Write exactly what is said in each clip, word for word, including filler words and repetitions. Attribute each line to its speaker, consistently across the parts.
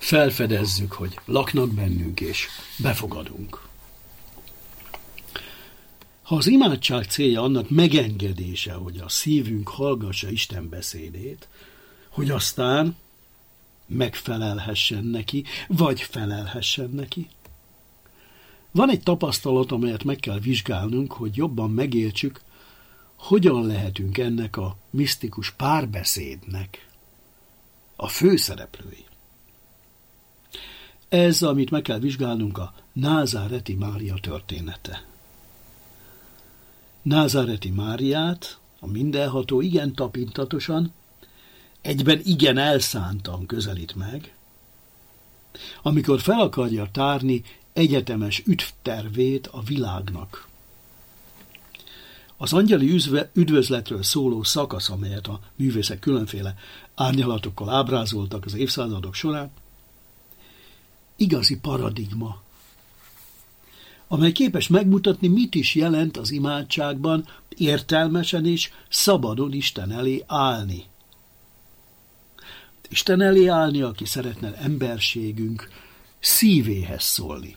Speaker 1: felfedezzük, hogy laknak bennünk és befogadunk. Ha az imádság célja annak megengedése, hogy a szívünk hallgassa Isten beszédét, hogy aztán megfelelhessen neki, vagy felelhessen neki. Van egy tapasztalat, amelyet meg kell vizsgálnunk, hogy jobban megértsük, hogyan lehetünk ennek a misztikus párbeszédnek a főszereplői. Ez, amit meg kell vizsgálnunk, a názáreti Mária története. Názáreti Máriát a mindenható igen tapintatosan, egyben igen elszántan közelít meg, amikor fel akarja tárni egyetemes üdvtervét a világnak. Az angyali üdvözletről szóló szakasz, amelyet a művészek különféle árnyalatokkal ábrázoltak az évszázadok során, igazi paradigma, amely képes megmutatni, mit is jelent az imádságban értelmesen és szabadon Isten elé állni. Isten elé állni, aki szeretne emberségünk szívéhez szólni.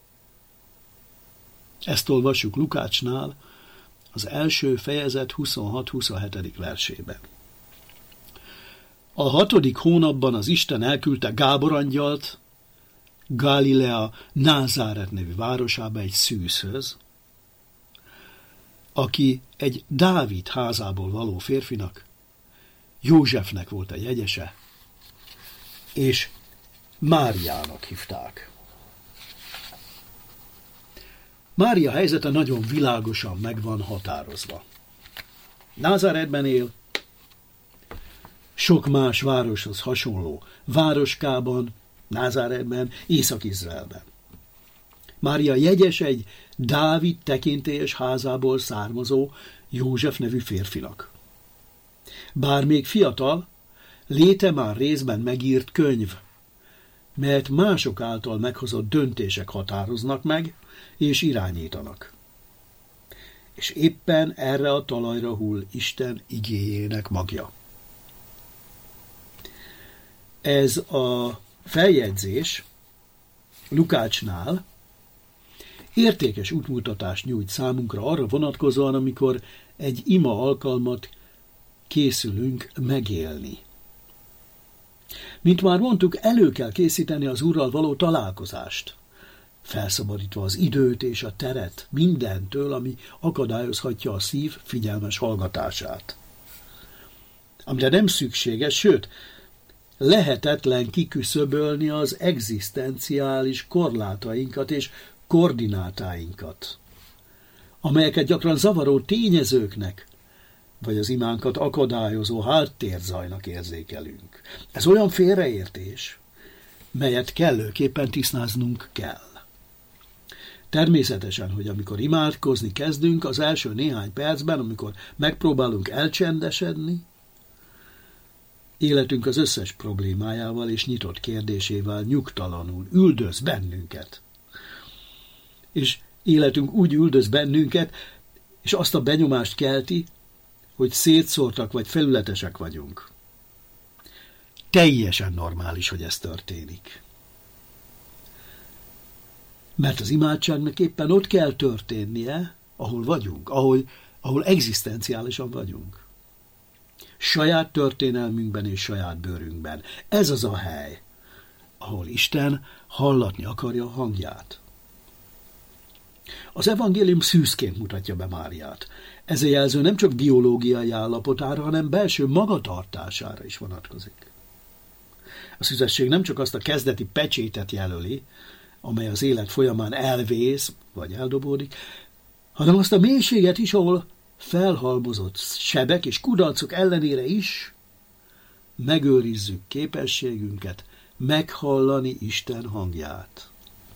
Speaker 1: Ezt olvassuk Lukácsnál, az első fejezet huszonhat-huszonhetedik versében. A hatodik hónapban az Isten elküldte Gábor angyalt Galilea Názáret nevű városába egy szűzhöz, aki egy Dávid házából való férfinak, Józsefnek volt a jegyese, és Máriának hívták. Mária helyzete nagyon világosan meg van határozva. Názáretben él, sok más városhoz hasonló városkában, Názáretben, Észak-Izraelben. Mária jegyes egy Dávid tekintélyes házából származó József nevű férfinak. Bár még fiatal, léte már részben megírt könyv, melyet mások által meghozott döntések határoznak meg és irányítanak. És éppen erre a talajra hull Isten igéjének magja. Ez a feljegyzés Lukácsnál értékes útmutatást nyújt számunkra arra vonatkozóan, amikor egy ima alkalmat készülünk megélni. Mint már mondtuk, elő kell készíteni az Úrral való találkozást, felszabadítva az időt és a teret mindentől, ami akadályozhatja a szív figyelmes hallgatását. Amire nem szükséges, sőt, lehetetlen kiküszöbölni az egzisztenciális korlátainkat és koordinátáinkat, amelyeket gyakran zavaró tényezőknek, vagy az imánkat akadályozó háttérzajnak érzékelünk. Ez olyan félreértés, melyet kellőképpen tisztáznunk kell. Természetesen, hogy amikor imádkozni kezdünk, az első néhány percben, amikor megpróbálunk elcsendesedni, életünk az összes problémájával és nyitott kérdésével nyugtalanul üldöz bennünket. És életünk úgy üldöz bennünket, és azt a benyomást kelti, hogy szétszórtak vagy felületesek vagyunk. Teljesen normális, hogy ez történik. Mert az imádságnak éppen ott kell történnie, ahol vagyunk, ahol, ahol egzisztenciálisan vagyunk. Saját történelmünkben és saját bőrünkben. Ez az a hely, ahol Isten hallatni akarja a hangját. Az evangélium szűzként mutatja be Máriát. Ez a jelző nem csak biológiai állapotára, hanem belső magatartására is vonatkozik. A szüzesség nem csak azt a kezdeti pecsétet jelöli, amely az élet folyamán elvész, vagy eldobódik, hanem azt a mélységet is, ahol felhalmozott sebek és kudarcok ellenére is megőrizzük képességünket meghallani Isten hangját.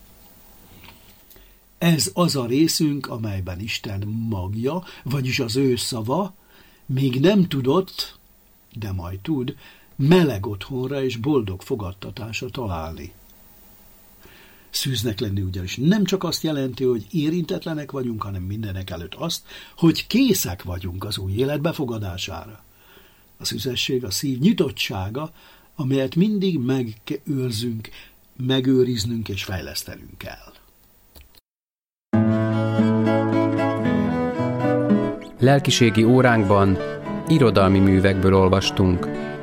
Speaker 1: Ez az a részünk, amelyben Isten magja, vagyis az ő szava még nem tudott, de majd tud, meleg otthonra és boldog fogadtatásra találni. Szűznek lenni ugyanis nem csak azt jelenti, hogy érintetlenek vagyunk, hanem mindenek előtt azt, hogy készek vagyunk az új élet befogadására. A szüzesség, a szív nyitottsága amelyet mindig megőrzünk, megőriznünk és fejlesztenünk kell.
Speaker 2: Lelkiségi óránkban irodalmi művekből olvastunk.